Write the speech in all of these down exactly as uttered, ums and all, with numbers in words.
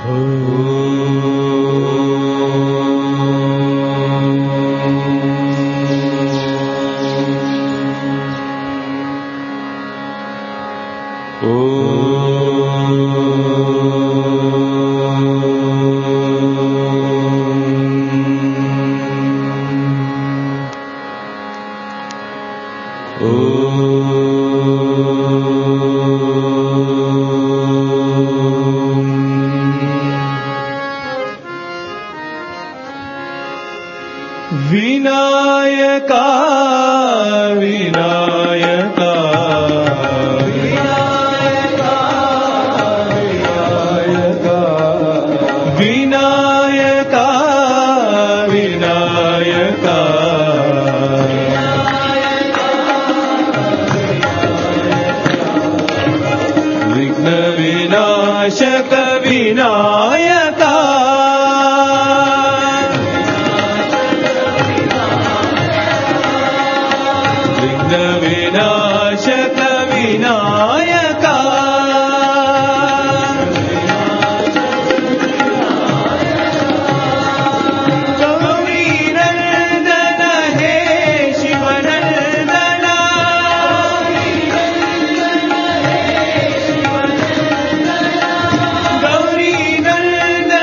వినాయకా వినాయకా వినాయకా వినాయకా వినాయకా విఘ్న వినాశక వినాయకా వినాశక వినాయకా గౌరీ నందన హే శివనందన గౌరీ నందన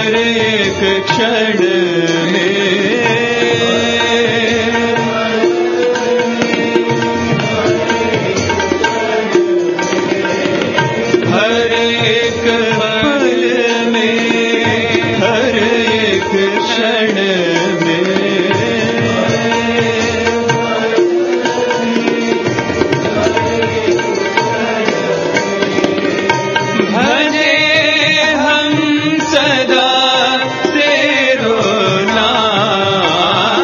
हर एक क्षण में हर एक पल में हर एक क्षण में भजे हम सदा तेरो नाम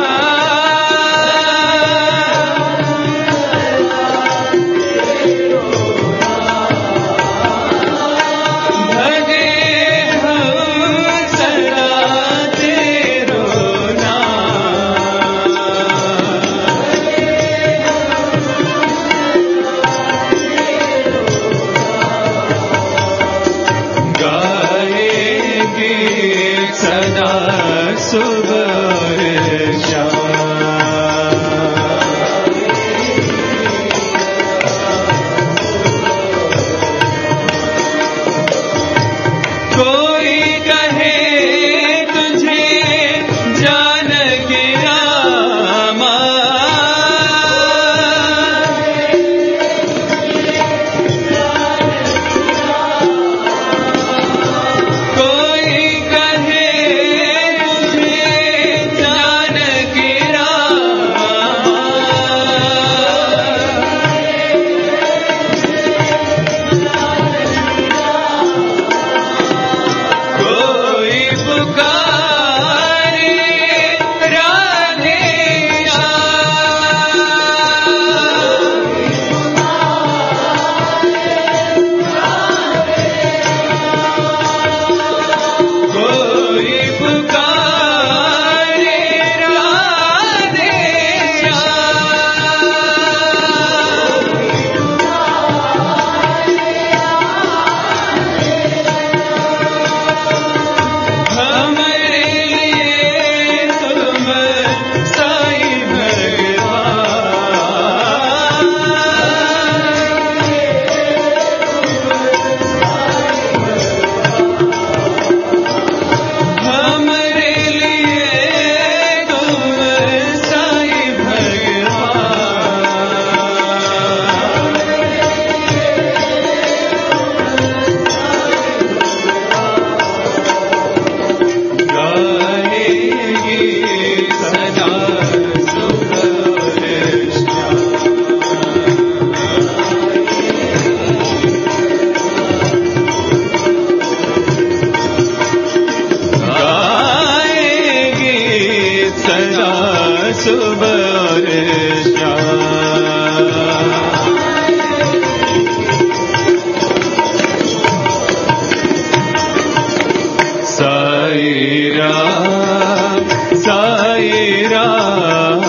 भजे हम सदा तेरो नाम गाएंगे सदा सुबह और शाम कोई कहे तुझे जानकी रामा कोई कहे तुझे जानकी रामा कोई पुकारे राधे कोई पुकारे राधे हमारे लिए तुम साईं भगवान हमारे लिए तुम साईं भगवान गाएंगे सदा सुबह और शाम गाएंगे सदा सुबह और शाम साईं राम साईं राम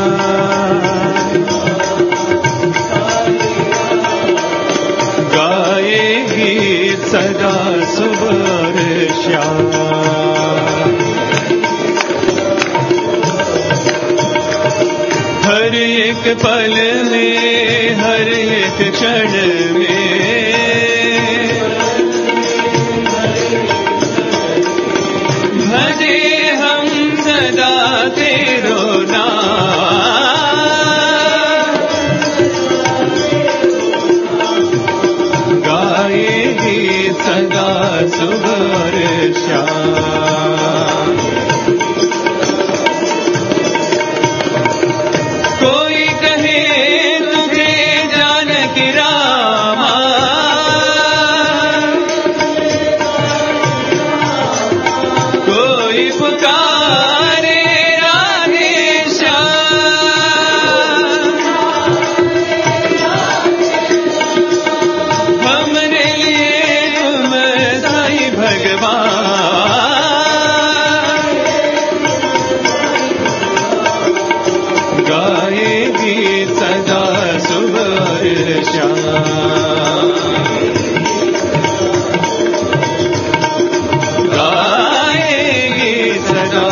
गाएंगे सदा सुबह और शाम हर एक पल में हर एक क्षण में भजे हम सदा तेरो नाम गाएंगे सदा सुबह और शाम कोई कहे तुझे जानकी रामा कोई पुकारे राधे श्याम हमरे लिए तुम साईं भगवान गाएंगे सदा सुबह और शाम गाएंगे सदा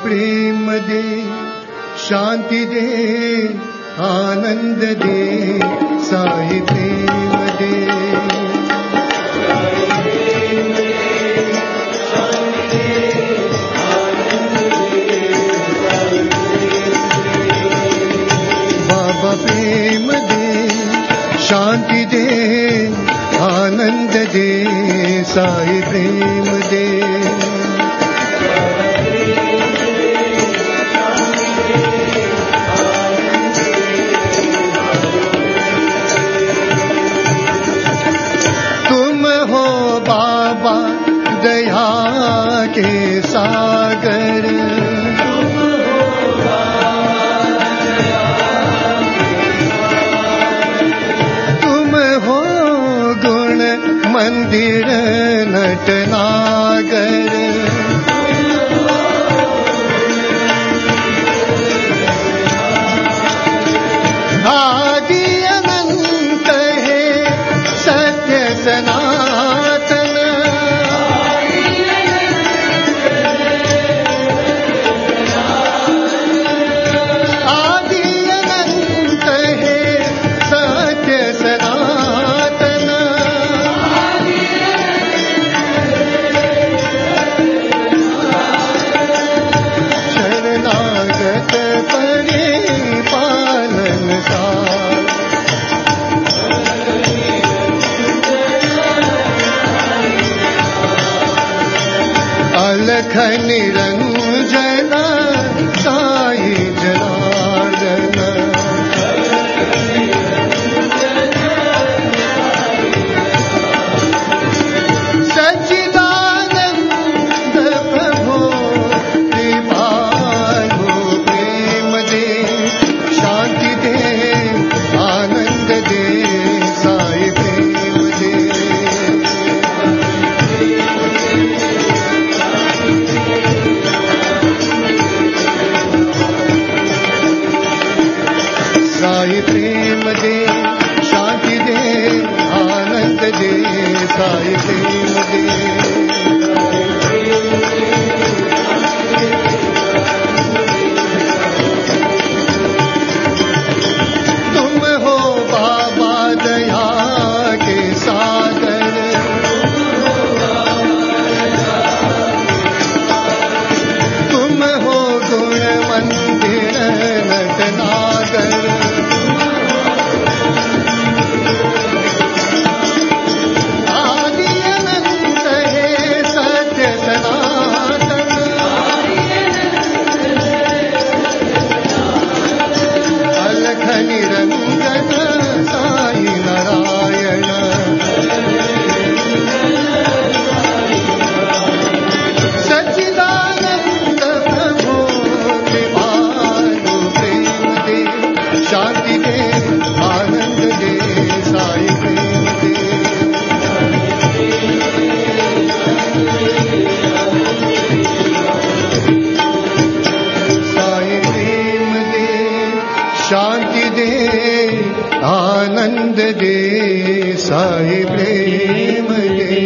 प्रेम दे, शांति दे, आनंद दे, साई प्रेम दे। बाबा प्रेम दे, शांति दे, आनंद दे, साई प्रेम दे। दया के सागर, तुम हो गुण मंदिर नटनागर। आदि अनंत है सत्य सनातन, अलख निरंजन साई जनार्दन। सच्चिदानंद प्रभो कृपालु प्रेम दे, शांति दे, आनंद दे, साई प्रेम दे। साई प्रेम दे, शांति दे, आनंद दे, साई प्रेम दे। तुम हो बाबा दया के सागर, तुम हो गुण मंदिर नटनागर। निरंजन साई नारायण, सच्चिदानंद प्रभो कृपालु प्रेम दे, शांति दे, आनंद दे, साई प्रेम दे। साई प्रेम दे, शांति दे, आनंद दे, साई प्रेम दे।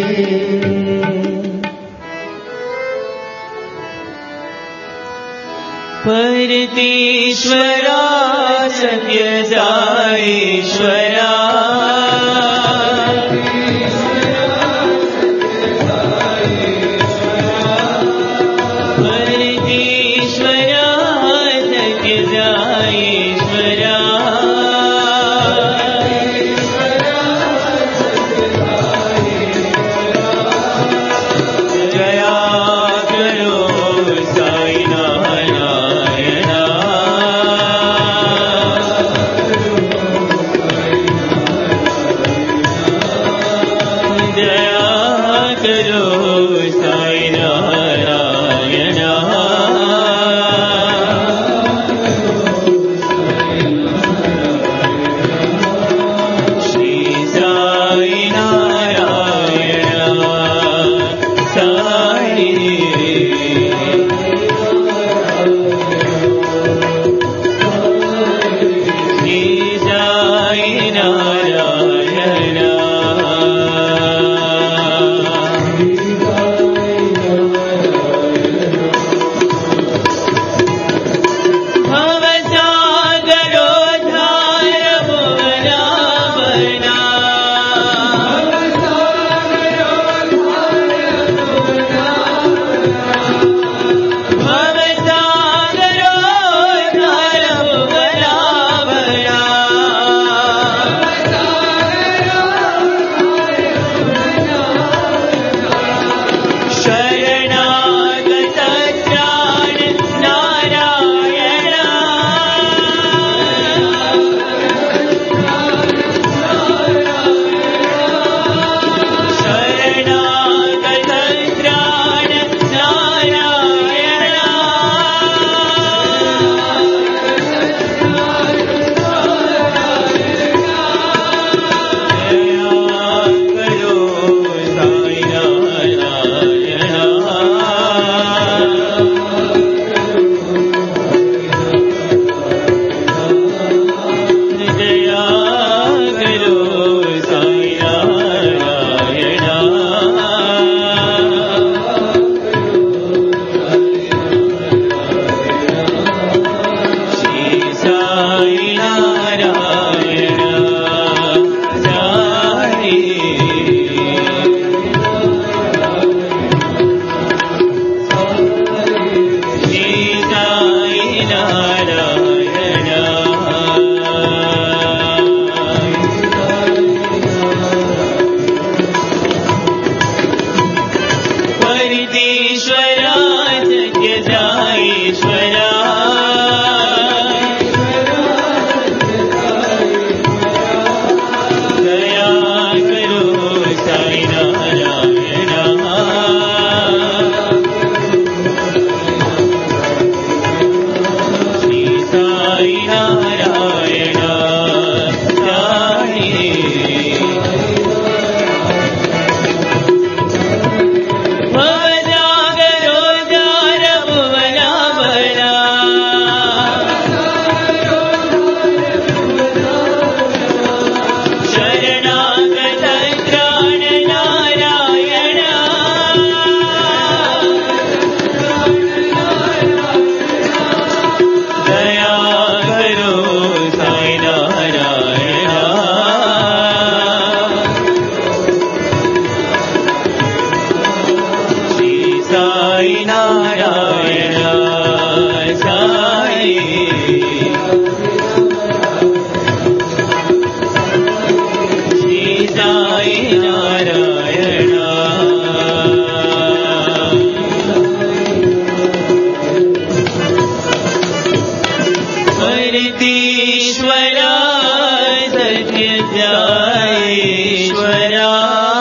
परतीश्वरा सत्य साईश्वरा, परतीश्वरा सत्य साईश्वरा। दया करो साई नारायण, दया करो साई नारायण। श्री साई नारायण साई, श्री साई नारायण। जगदीश्वरा जगजाईश्वरा दया करो साई नारायणा श्री साई नारायणा साई भवजागरो जार भुवना भरा शरणागत त्राण नारायणा दया करो साई नारायणा श्री साई नारायणा साई श्री साई नारायणा स्मृतीश्वरा सत्यजाईश्वरा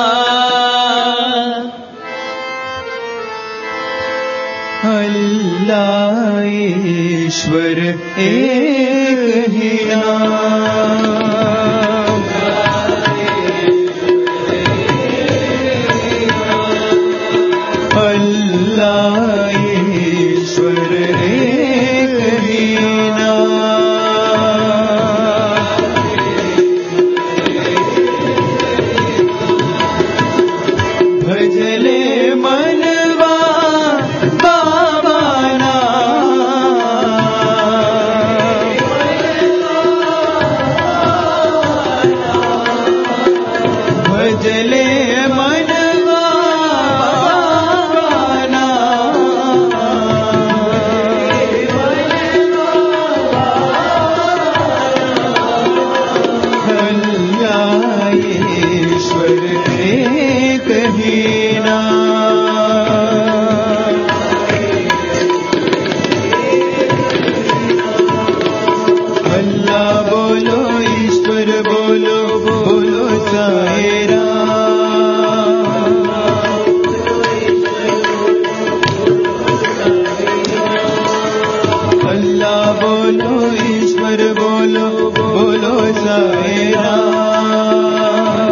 अल्लाह ईश्वर एक ही नाम अल्लाह ईश्वर एक ही नाम भजले मनवा बाबा भजले मनवा अल्लाह ईश्वर एक ही नाम अल्लाह बोलो ईश्वर बोलो बोलो साई राम अल्लाह बोलो ईश्वर बोलो बोलो साई राम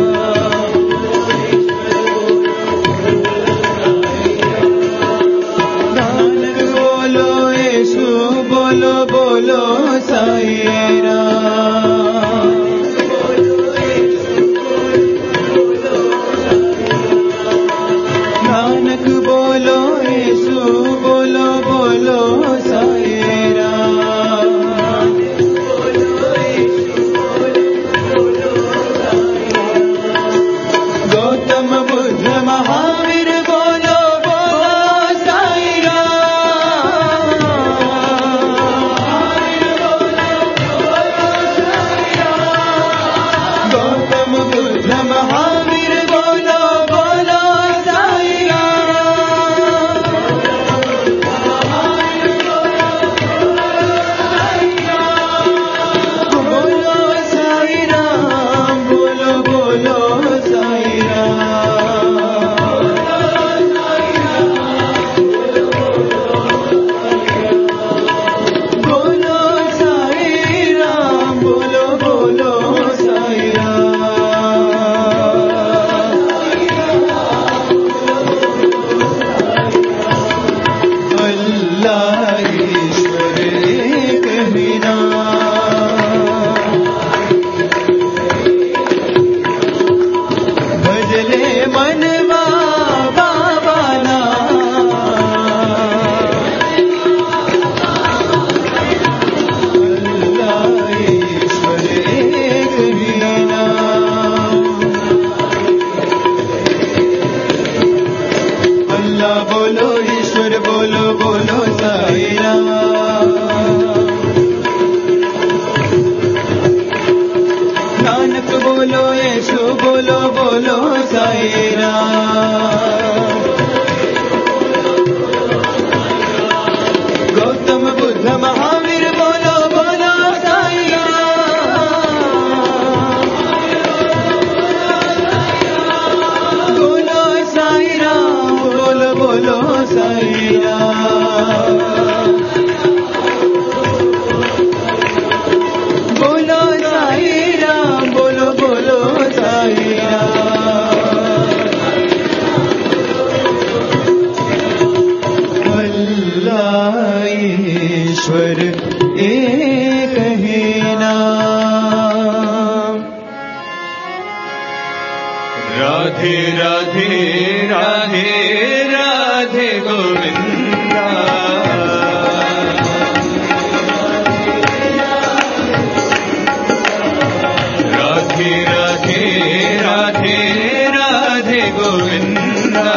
नानक बोलो यीशु बोलो बोलो साई राम नानक बोलो यीशु बोलो बोलो साई राम गौतम बुद्ध महावीर बोलो बोलो साई राम गौतम बुद्ध महावीर बोलो बोलो साई राम बोलो साई राम बोलो बोलो साई बोलो साई राम बोलो बोलो साई अल्लाह ईश्वर एक ही नाम भजले मनवा बाबा अल्लाह ईश्वर एक ही नाम अल्लाह बोलो ईश्वर बोलो बोलो साई राम नानक बोलो यीशु बोलो बोलो साई राम साई राम बोलो साई राम बोलो बोलो साई राम अल्लाह ईश्वर एक है नाम राधे राधे राधे राधे गोविंदा राधे राधे राधे राधे गोविंदा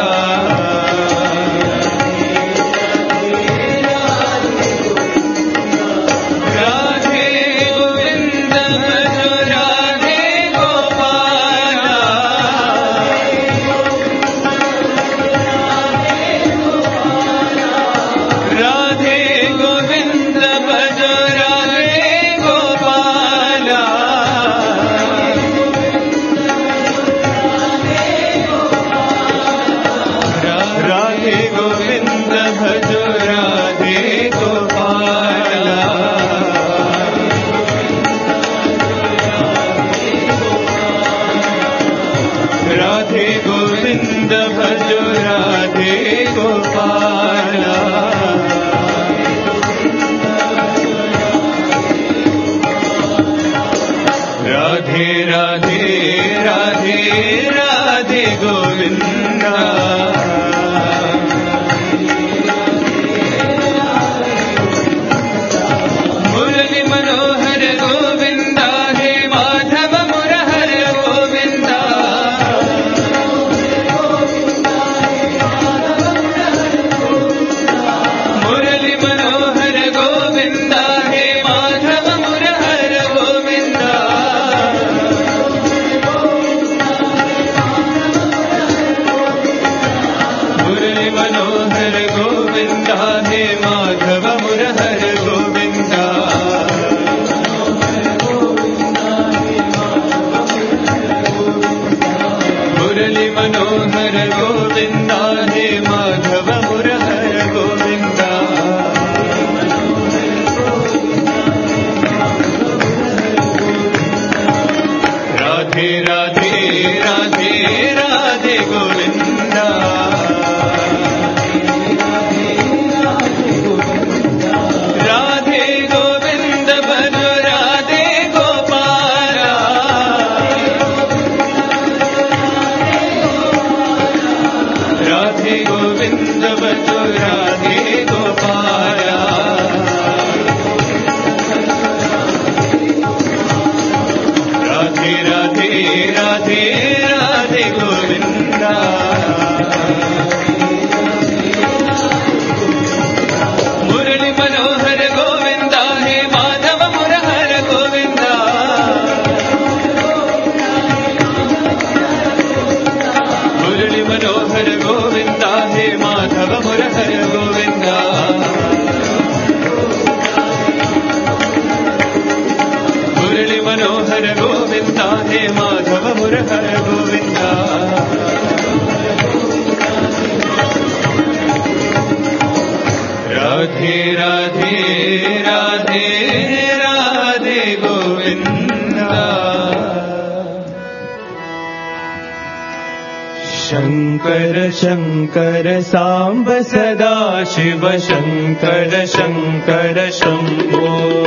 शंकर शंकर सांब सदा शिव शंकर शंकर शंभो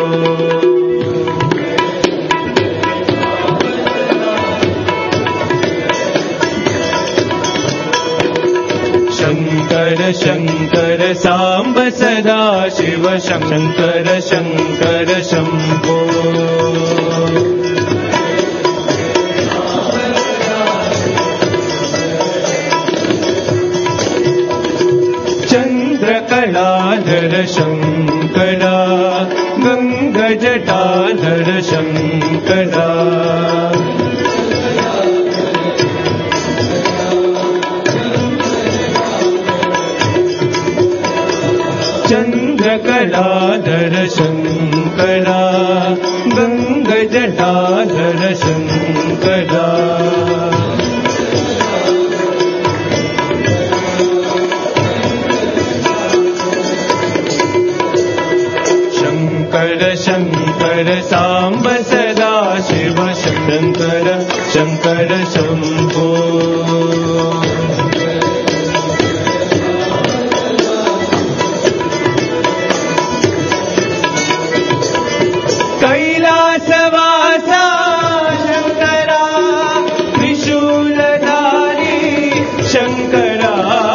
शंकर शंकर सांब सदा शिव शंकर शंकर शंभो चंद्रकलाधर शंकरा गंगजटाधर शंकरा चंद्रकलाधर शंकरा गंगजटाधर शंकरा शङ्कर साम्ब सदा शिव शङ्कर शङ्कर शम्भो कैलासवासा शङ्करा त्रिशूलधारी शङ्करा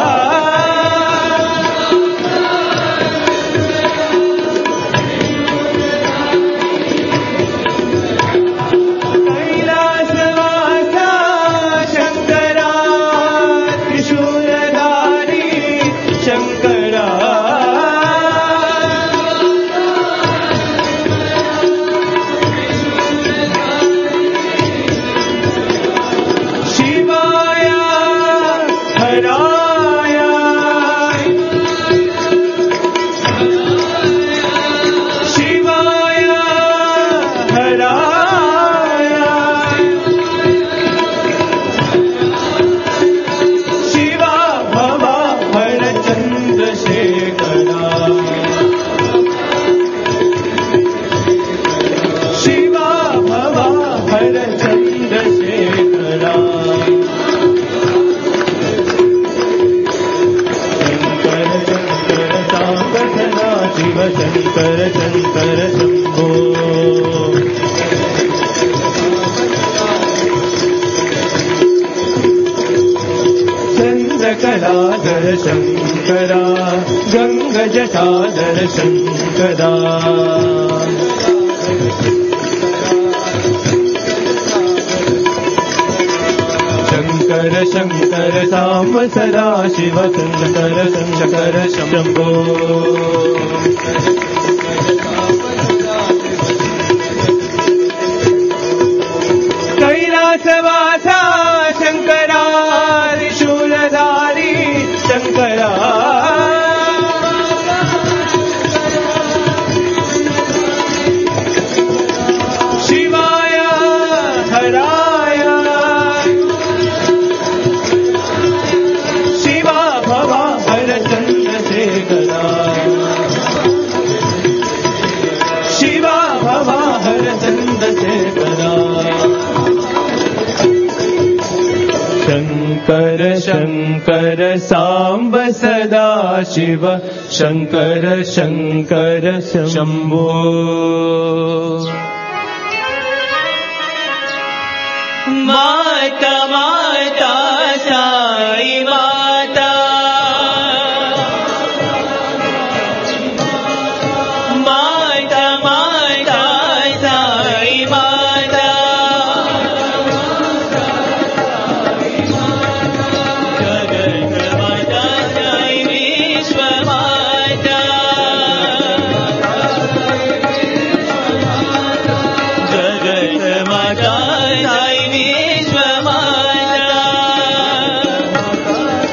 शङ्कर शङ्कर शम्भो चन्द्रकलाधर शङ्करा गङ्गजटाधर शङ्करा शङ्कर शङ्कर साम्ब सदा शिव शङ्कर शङ्कर शम्भो कैलासवासा शङ्करा त्रिशूलधारी शङ्करा शिवाय हराय शिवा भवा हर चन्द्रशेखरा शिवा भवा हर चन्द्रशेखरा शङ्कर शङ्कर साम्ब सदा शिव शङ्कर शङ्कर शम्भो माता माता साई माता माता माता साई माता जगत माता साई विश्व माता जगत माता साई विश्व माता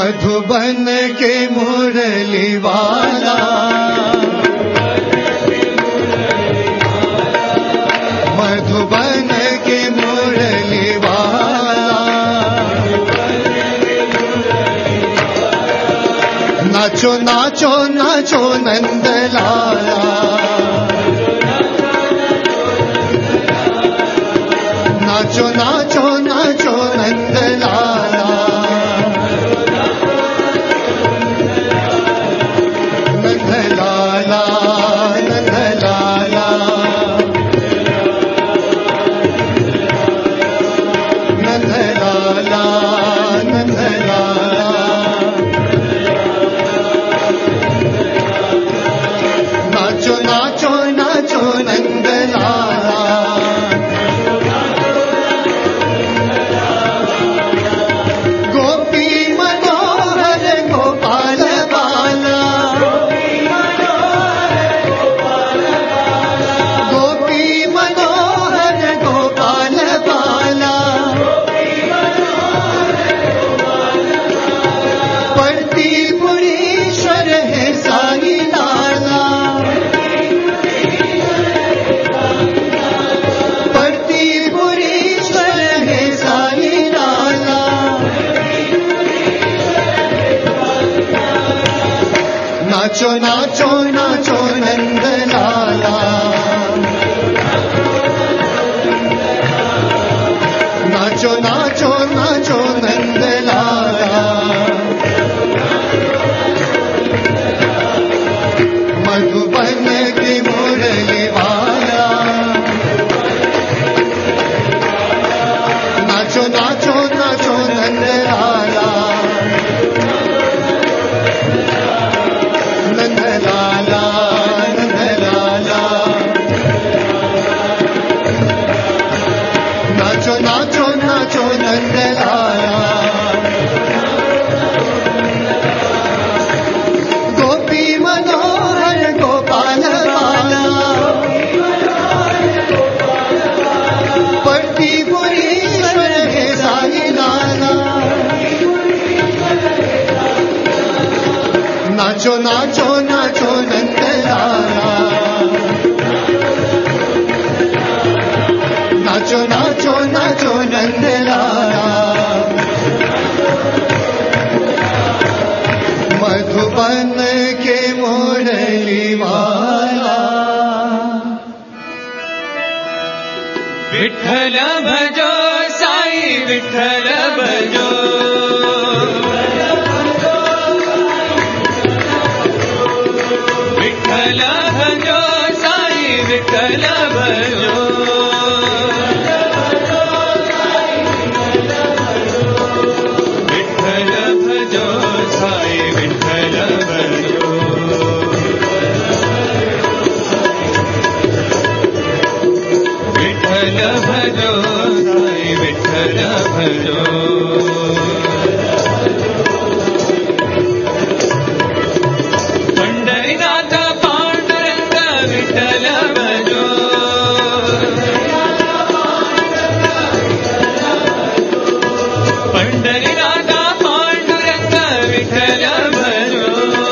मधुबन के मुरली वाला, मधुबन के मुरली वाला, नाचो नाचो नाचो नंद लाला, नाचो नाचो नाचो नंद लाला, नंद लाला नंद लाला, नंद लाला नंद लाला, नाचो नाचो नाचो नंद लाला, गोपी मनोहर गोपाल बाला, गोपी मनोहर गोपाल बाला, पड़ती पुरीश्वर है साई लाला, पड़ती पुरीश्वर है साई लाला, नाचो नाचो नाचो नंद लाला, नाचो नाचो नाचो नंद लाला, मधुबन की मुरली वाला, नाचो नाचो नाचो नंद लाला, नंद लाला नंद लाला, नाचो नाचो नाचो नंद लाला, गोपी मनोहर गोपाल बाला, पड़ती पुरीश्वर है साई लाला, नाचो नाचो नाचो नंद लाला, नाचो नाचो नाचो नंद लाला, मधुबन के मुरली वाला, विठ्ठल भजो साई विठ्ठल भजो, विठ्ठल भजो साई विठ्ठल भजो, विठ्ठल भजो साई विठ्ठल भजो, विठ्ठल भजो साई विठ्ठल भजो, पंढरीनाथ पांडुरंग विठ्ठल भजो, पंढरीनाथ पांडुरंग विठ्ठल भजो,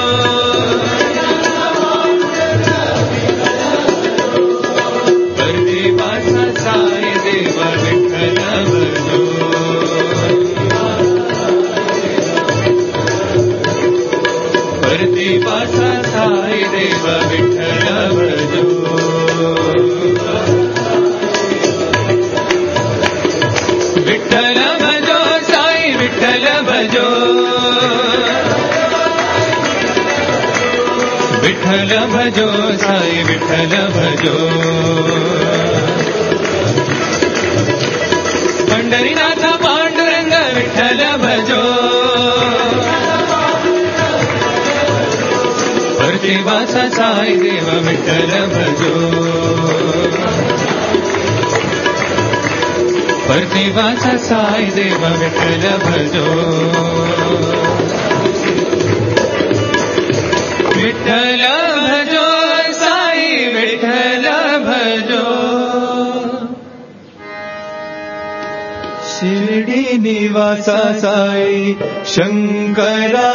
परदेवाचा साई देव विठ्ठल भजो, परदेवाचा साई देव विठ्ठल भजो, विठ्ठल भजो साई विठ्ठल भजो, विठ्ठल भजो साई विठ्ठल भजो, पंढरीनाथ पांडुरंग विठ्ठल भजो, परदेवाचा साई देव विठ्ठल भजो, परदेवाचा साई देव विठ्ठल भजो, विठ्ठल भजो साई विठ्ठल भजो, शिरडी निवास साई शंकरा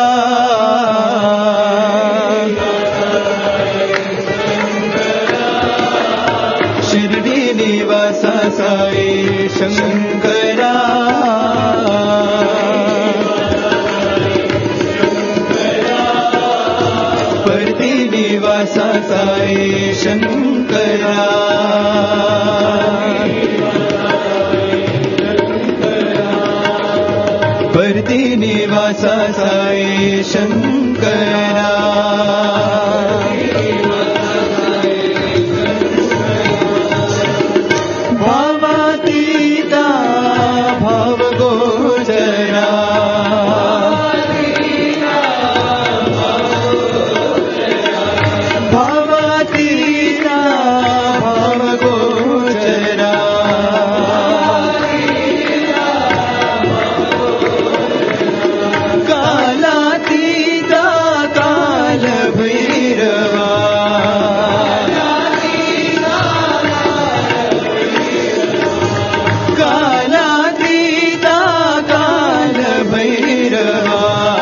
शिरडी निवास साई शंकरा परती निवास साई शंकरा परती निवास साई शंकरा भावातीता भाव गोचरा भावातीता भाव गोचरा कालातीता काल भैरवा कालातीता काल भैरवा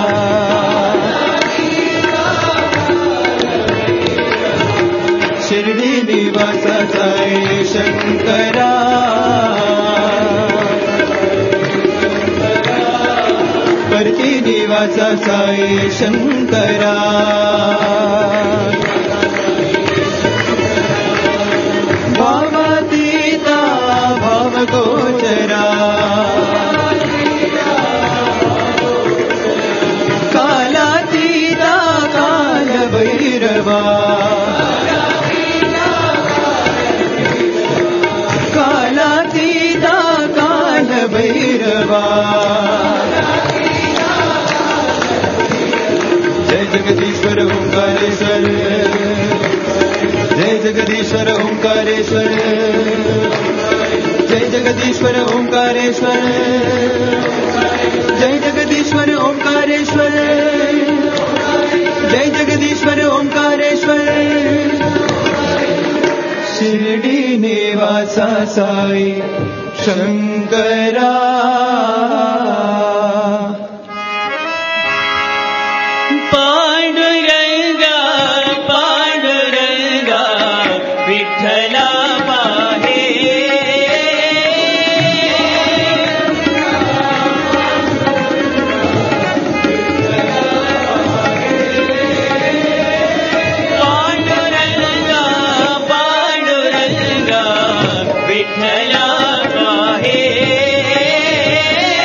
शिरडी निवास साई शंकरा परती निवास साई शंकरा भावातीता भाव गोचरा कालातीता काल भैरवा कालातीता काल भैरवा जय जगदीश्वर ओंकारेश्वर जय जगदीश्वर ओंकारेश्वर जय जगदीश्वर ओंकारेश्वर जय जगदीश्वर ओंकारेश्वर जय जगदीश्वर ओंकारेश्वर शिरडी निवास साई शंकरा पांडुरंगा पांडुरंगा विठ्ठला पाहे पांडुरंगा पांडुरंगा विठ्ठला पाहे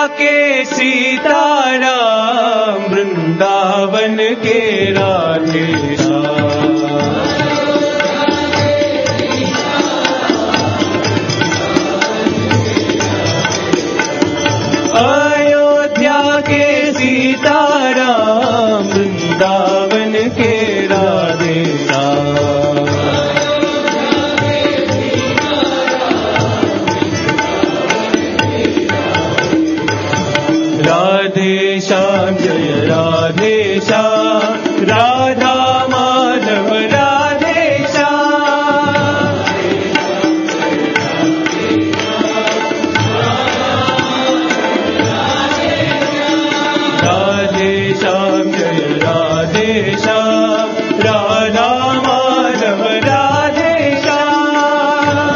के सीताराम, वृंदावन के राधे श्याम। अयोध्या के सीताराम, वृंदावन के राधे श्याम। राधे श्याम जय राधे श्याम, राधा माधव राधे श्याम। राधे श्याम जय राधे श्याम, राधा माधव राधे श्याम।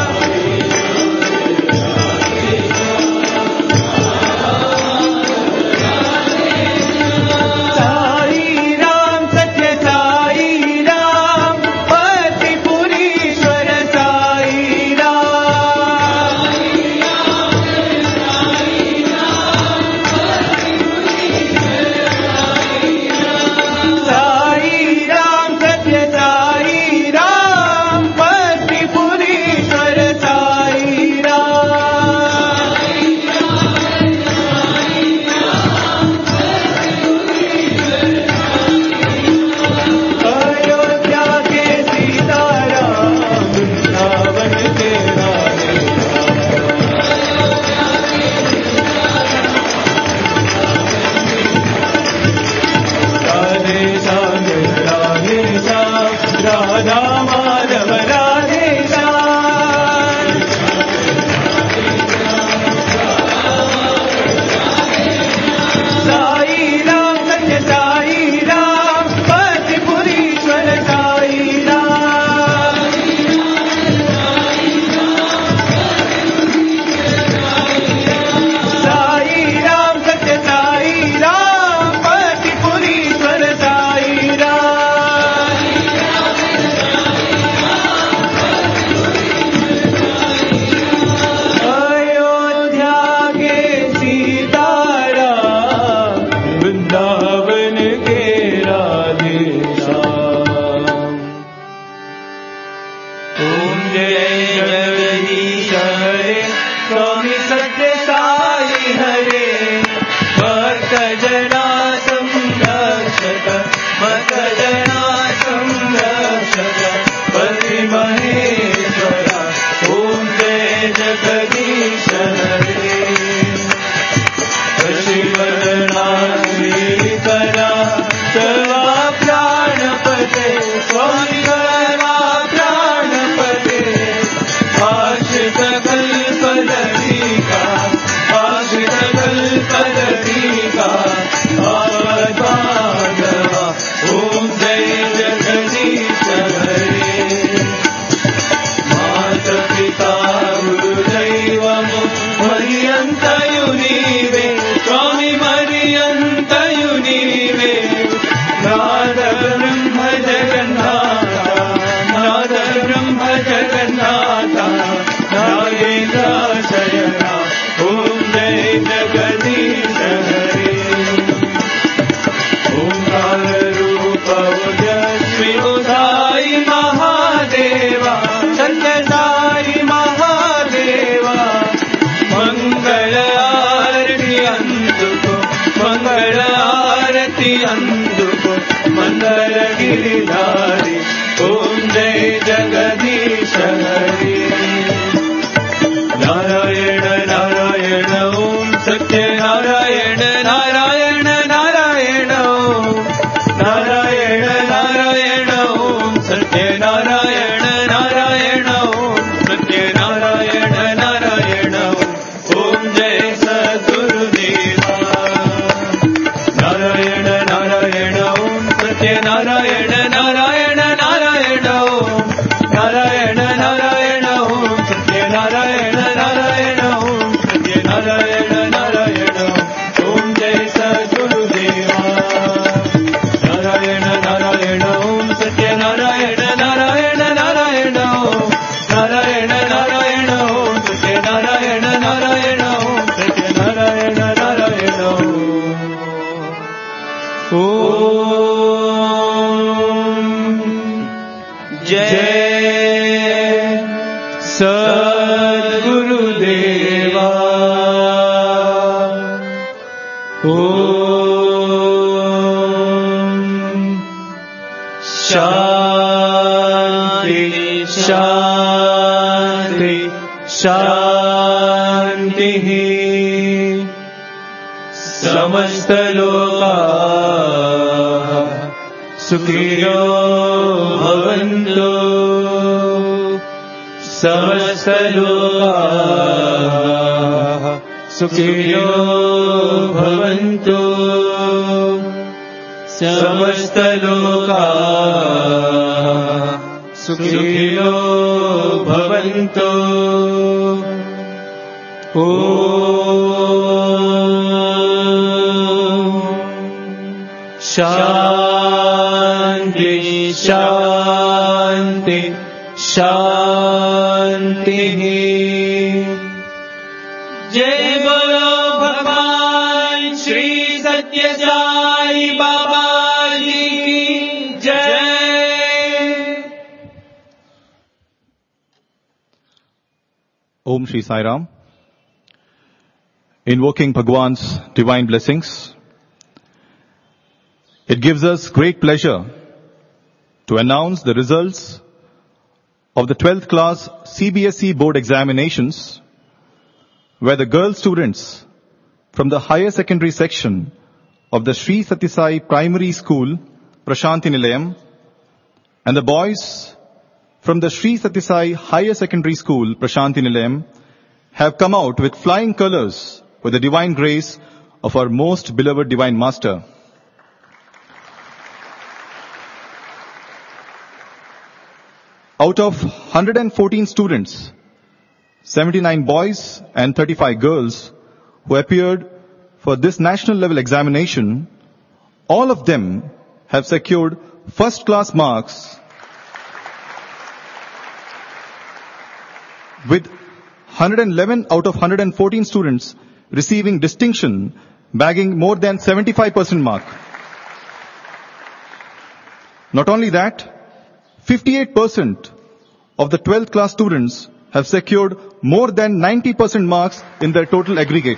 साई राम सत्य साई राम, पति पुरीश्वर साई राम। साई राम सत्य साई राम, पति पुरीश्वर साई राम। अयोध्या के सीताराम, वृंदावन के राधे राधे श्याम जय राधे श्याम, राधा माधव राधे श्याम। साई राम सत्य साई राम, पति पुरीश्वर साई राम। साई राम सत्य साई राम, पति पुरीश्वर साई राम। अयोध्या के सीताराम, वृंदावन के राधे श्याम। ओम जय जगदीश हरे, स्वामी सत्य साई हरे। भक्त जना संरक्षक, भक्त जना संरक्षक, पति महेश्वरा। ओम जय जगदीश हरे। शिवना श्रीकरा, सर्वा प्राणपते, स्वामी करा प्राणपते। आश्रित कल्पलतिका, आश्रित कल्पलतिका, आत्माधवा। ओम जय जगदीश हरे। माता पिता गुरुदैवमु मर्यन्तयु नीवे, स्वामी मर्यन्तयु नीवे। नाद ब्रह्म जगन्नाथ, नाद ब्रह्म जगन्नाथ, नागेन्द्र शयना। ओम जय जगदीश हरे। ओंकार रूप उदयश्री उदाई महादेवा, सत्य साई महादेवा। मंगल आरती अंदुको, मंगल आरती अंदुको, मंगल गिरिधारी। ओम जय जगदीश हरे। नारायण नारायण ओम सत्य नारायण नारायण नारायण ओम। नारायण नारायण ओम सत्य नारायण नारायण ओम सत्य नारायण नारायण ओम। ओम जय सद्गुरुदेवा। नारायण नारायण ओम सत्य नारायण नारायण नारायण ओम। नारायण नारायण ओम सद्गुरुदेवा ओम शांति शांति शांति समस्त लोकाः सुखिनो भवन्तु समस्त लोकाः सुखिनो भवन्तु समस्त लोकाः सुखिनो भवन्तु ओम शांति शांति शांति जय बोलो भगवान श्री सत्य साई बाबा जी की जय। Om Shri Sai Ram. Invoking Bhagwan's divine blessings, it gives us great pleasure to announce the results of the twelfth class C B S E board examinations, where the girl students from the higher secondary section of the Sri Sathya Sai Primary School, Prashanti Nilayam, and the boys from the Sri Sathya Sai Higher Secondary School, Prashanti Nilayam, have come out with flying colors with the divine grace of our most beloved Divine Master. Out of one hundred fourteen students, seventy-nine boys and thirty-five girls who appeared for this national level examination, all of them have secured first class marks with one hundred eleven out of one hundred fourteen students receiving distinction, bagging more than seventy-five percent mark. Not only that, fifty-eight percent of the twelfth class students have secured more than ninety percent marks in their total aggregate.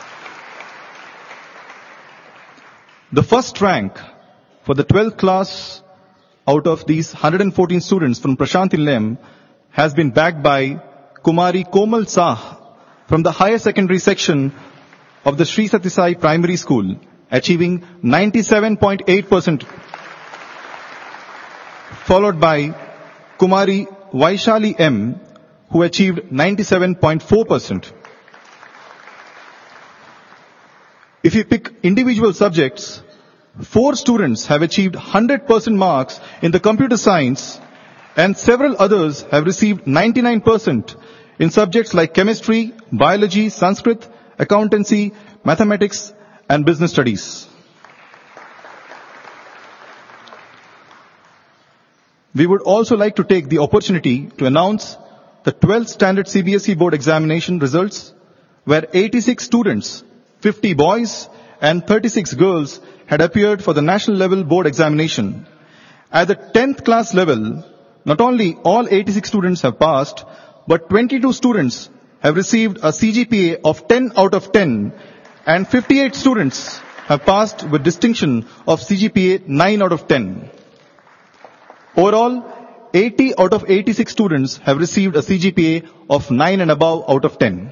The first rank for the twelfth class out of these one hundred fourteen students from Prashanti Nilayam has been bagged by Kumari Komal Sah from the higher secondary section of the Sri Sathya Sai Primary School, achieving ninety-seven point eight percent, followed by Kumari Vaishali M, who achieved ninety-seven point four percent. If you pick individual subjects, four students have achieved one hundred percent marks in the computer science, and several others have received ninety-nine percent in subjects like chemistry, biology, Sanskrit, accountancy, mathematics, and business studies. We would also like to take the opportunity to announce the twelfth standard C B S E board examination results, where eighty-six students, fifty boys and thirty-six girls had appeared for the national level board examination. At the tenth class level, not only all eighty-six students have passed, but twenty-two students have received a C G P A of ten out of ten, and fifty-eight students have passed with distinction of C G P A nine out of ten. Overall, eighty out of eighty-six students have received a C G P A of nine and above out of ten.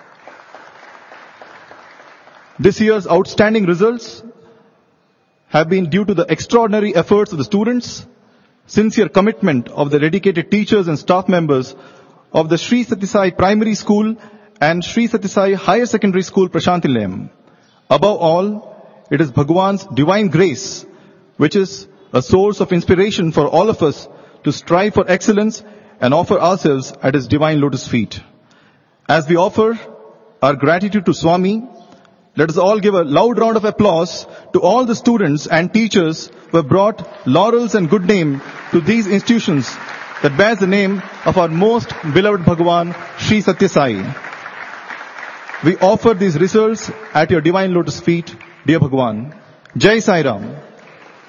This year's outstanding results have been due to the extraordinary efforts of the students, sincere commitment of the dedicated teachers and staff members of the Sri Sathya Sai Primary School and Sri Sathya Sai Higher Secondary School, Prashanti Nilayam. Above all, it is Bhagwan's divine grace, which is a source of inspiration for all of us to strive for excellence and offer ourselves at His divine lotus feet. As we offer our gratitude to Swami, let us all give a loud round of applause to all the students and teachers who have brought laurels and good name to these institutions that bears the name of our most beloved Bhagwan, Sri Sathya Sai. We offer these results at your divine lotus feet, dear Bhagwan. Jai Sai Ram.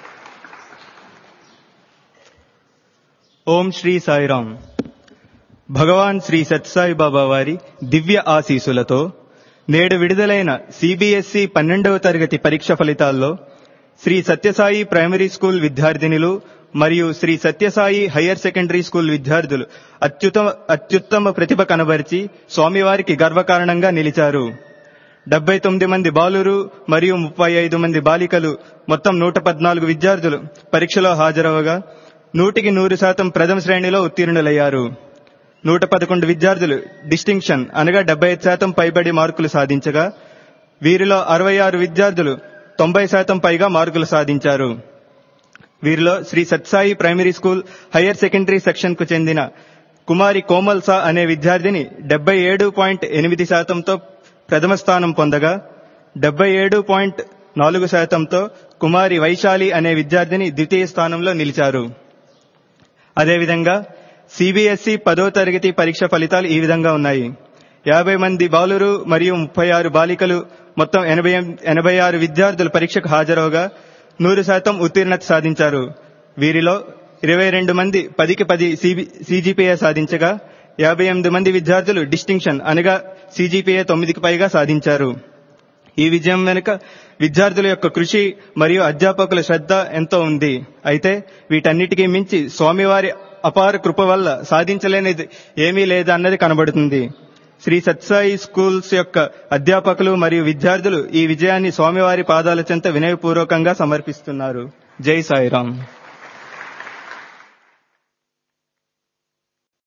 Om Shri Sai Ram. భగవాన్ శ్రీ సత్యసాయి బాబా వారి దివ్య ఆశీసులతో నేడు విడుదలైన CBSE పన్నెండవ తరగతి పరీక్ష ఫలితాల్లో Shri Sathya Sai primary school విద్యార్థినులు మరియు Shri Sathya Sai higher secondary school విద్యార్థులు అత్యుత్తమ అత్యుత్తమ ప్రతిభ కనబరిచి స్వామివారికి గర్వకారణంగా నిలిచారు. డెబ్బై తొమ్మిది మంది బాలురు మరియు ముప్పై ఐదు మంది బాలికలు మొత్తం నూట పద్నాలుగు విద్యార్థులు పరీక్షలో హాజరవగా నూటికి నూరు శాతం ప్రథమ శ్రేణిలో ఉత్తీర్ణులయ్యారు. నూట పదకొండు విద్యార్థులు డిస్టింక్షన్ అనగా డెబ్బై ఐదు శాతం పైబడి మార్కులు సాధించగా వీరిలో అరవై ఆరు విద్యార్థులు తొంభై శాతం పైగా మార్కులు సాధించారు. వీరిలో Shri Sathya Sai primary school higher secondary section కు చెందిన కుమారి కోమల్ సా అనే విద్యార్థిని డెబ్బై ఏడు పాయింట్ ఎనిమిది శాతంతో ప్రథమ స్థానం పొందగా డెబ్బై ఏడు పాయింట్ నాలుగు శాతంతో కుమారి వైశాలి అనే విద్యార్థిని ద్వితీయ స్థానంలో నిలిచారు. అదేవిధంగా సిబిఎస్ఈ పదో తరగతి పరీక్ష ఫలితాలు ఈ విధంగా ఉన్నాయి. యాభై మంది బాలురు మరియు ముప్పై ఆరు బాలికలు మొత్తం ఎనభై ఎనభై ఆరు విద్యార్థులు పరీక్షకు హాజరవగా నూరు శాతం ఉత్తీర్ణత సాధించారు. వీరిలో ఇరవై రెండు మంది పదికి పది సిజిపిఏ సాధించగా యాభై ఎనిమిది మంది విద్యార్థులు డిస్టింక్షన్ అనగా సిజిపిఏ తొమ్మిదికి పైగా సాధించారు. ఈ విజయం వెనుక విద్యార్థుల యొక్క కృషి మరియు అధ్యాపకుల శ్రద్ధ ఎంతో ఉంది. అయితే వీటన్నిటికీ మించి స్వామివారి అపార కృప వల్ల సాధించలేనిది ఏమీ లేదన్నది కనబడుతుంది. శ్రీ సత్యసాయి స్కూల్స్ యొక్క అధ్యాపకులు మరియు విద్యార్థులు ఈ విజయాన్ని స్వామివారి పాదాల చెంత వినయపూర్వకంగా సమర్పిస్తున్నారు. జై సాయిరాం.